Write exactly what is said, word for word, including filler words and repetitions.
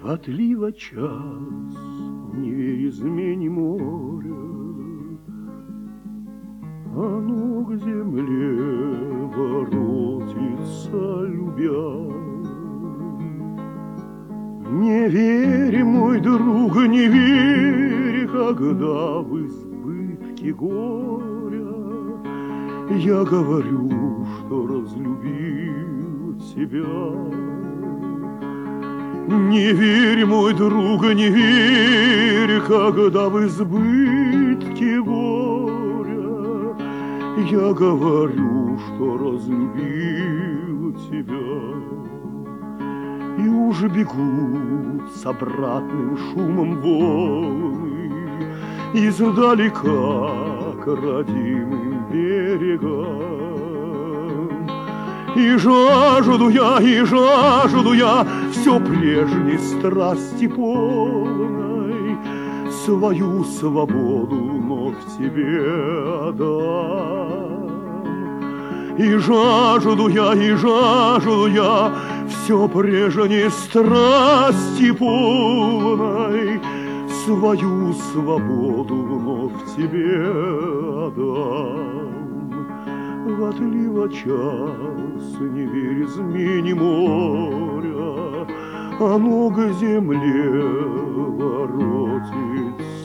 отлива час, не верь измене моря, оно к земле воротится, любя. Не верь, мой друг, не верь, когда в избытке горя я говорю, что разлюбил тебя. Не верь, мой друг, не верь, когда в избытке горя я говорю, что разлюбил тебя. И уж бегут с обратным шумом волны издалека к родимым берегам. И жажду я, и жажду я все прежней страсти полной, свою свободу ног тебе отдам. И жажду я, и жажду я все прежней страсти полной, свою свободу вновь тебе отдам. В отлива час не верь измене моря, оно к земле воротится,